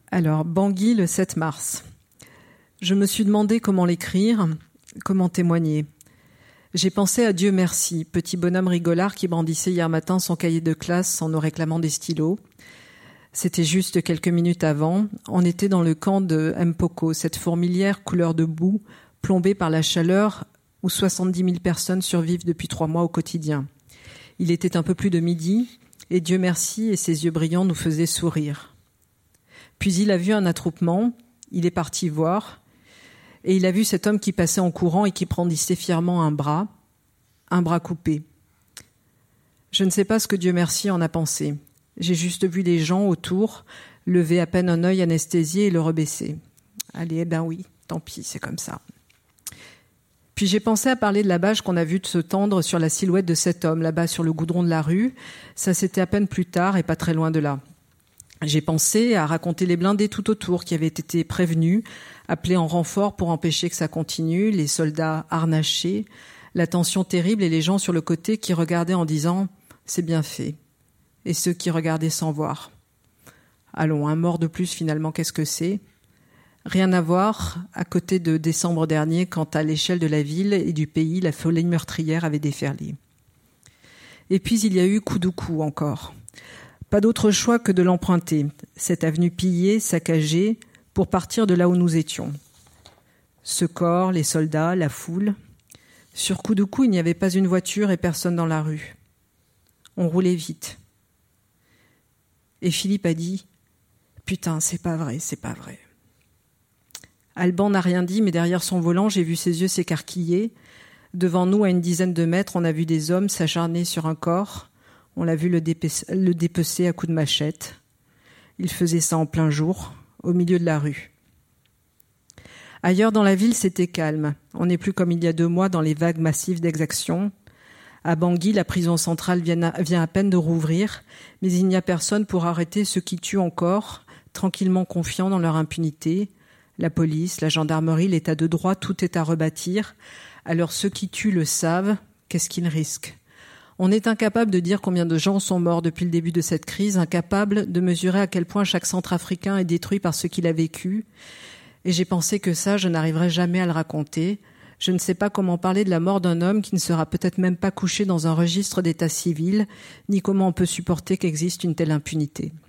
Alors, Bangui, le 7 mars. Je me suis demandé comment l'écrire, comment témoigner. J'ai pensé à Dieu merci, petit bonhomme rigolard qui brandissait hier matin son cahier de classe en nous réclamant des stylos. C'était juste quelques minutes avant. On était dans le camp de Mpoko, cette fourmilière couleur de boue, plombée par la chaleur, où 70 000 personnes survivent depuis 3 mois au quotidien. Il était un peu plus de midi, et Dieu merci et ses yeux brillants nous faisaient sourire. Puis il a vu un attroupement, il est parti voir, et il a vu cet homme qui passait en courant et qui brandissait fièrement un bras coupé. Je ne sais pas ce que Dieu merci en a pensé. J'ai juste vu les gens autour lever à peine un œil anesthésié et le rebaisser. Allez, oui, tant pis, c'est comme ça. Puis j'ai pensé à parler de la bâche qu'on a vue se tendre sur la silhouette de cet homme, là-bas sur le goudron de la rue. Ça, c'était à peine plus tard et pas très loin de là. J'ai pensé à raconter les blindés tout autour qui avaient été prévenus, appelés en renfort pour empêcher que ça continue, les soldats harnachés, la tension terrible et les gens sur le côté qui regardaient en disant « c'est bien fait » et ceux qui regardaient sans voir. Allons, un mort de plus finalement, qu'est-ce que c'est ? Rien à voir à côté de décembre dernier quand à l'échelle de la ville et du pays, la folie meurtrière avait déferlé. Et puis il y a eu Koudoukou encore. Pas d'autre choix que de l'emprunter, cette avenue pillée, saccagée, pour partir de là où nous étions. Ce corps, les soldats, la foule. Sur Koudoukou, il n'y avait pas une voiture et personne dans la rue. On roulait vite. Et Philippe a dit « Putain, c'est pas vrai, c'est pas vrai ». Alban n'a rien dit, mais derrière son volant, j'ai vu ses yeux s'écarquiller. Devant nous, à une dizaine de mètres, on a vu des hommes s'acharner sur un corps. On l'a vu le dépecer à coups de machette. Il faisait ça en plein jour, au milieu de la rue. Ailleurs dans la ville, c'était calme. On n'est plus comme il y a 2 mois dans les vagues massives d'exactions. À Bangui, la prison centrale vient à peine de rouvrir, mais il n'y a personne pour arrêter ceux qui tuent encore, tranquillement confiants dans leur impunité. La police, la gendarmerie, l'état de droit, tout est à rebâtir. Alors ceux qui tuent le savent, qu'est-ce qu'ils risquent ? On est incapable de dire combien de gens sont morts depuis le début de cette crise, incapable de mesurer à quel point chaque Centrafricain est détruit par ce qu'il a vécu. Et j'ai pensé que ça, je n'arriverai jamais à le raconter. Je ne sais pas comment parler de la mort d'un homme qui ne sera peut-être même pas couché dans un registre d'état civil, ni comment on peut supporter qu'existe une telle impunité.